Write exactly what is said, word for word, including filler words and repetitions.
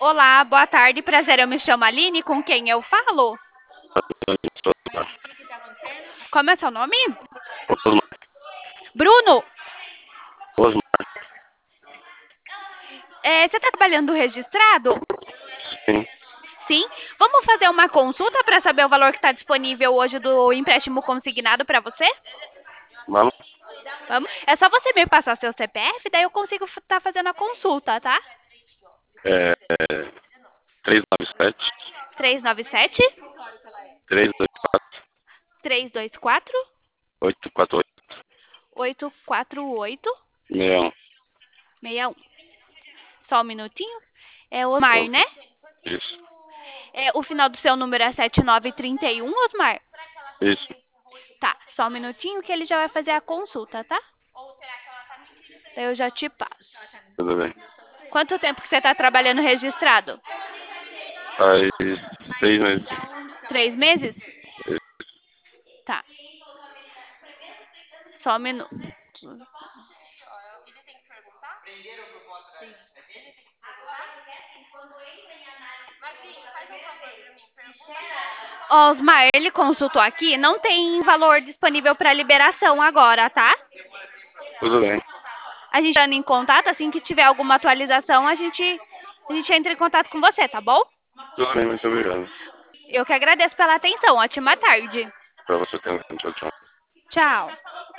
Olá, boa tarde, prazer. Eu me chamo Aline, com quem eu falo? Como é seu nome? Osmar, Bruno, Osmar, é, você está trabalhando registrado? sim, Sim. Vamos fazer uma consulta para saber o valor que está disponível hoje do empréstimo consignado para você? vamos, Vamos. É só você me passar seu C P F, daí eu consigo estar fazendo a consulta, tá? é, três nove sete, Três nove sete, três dois quatro, três dois quatro, oito quatro oito, oito quatro oito, seis um, seis um. Só um minutinho. É Osmar, né? isso, É, o final do seu número é sete nove três um, Osmar? isso, Tá, só um minutinho que ele já vai fazer a consulta, tá? Daí eu já te passo. tudo bem. Quanto tempo que você tá trabalhando registrado? Faz seis meses, Três meses? isso, Tá, só um minuto. Osmar, ele consultou aqui, não tem valor disponível para liberação agora, tá? tudo bem, A gente tá em contato, assim que tiver alguma atualização, a gente, a gente entra em contato com você, tá bom? tudo bem, muito obrigado. Eu que agradeço pela atenção. Ótima tarde. Pra você também, tchau, tchau. Tchau.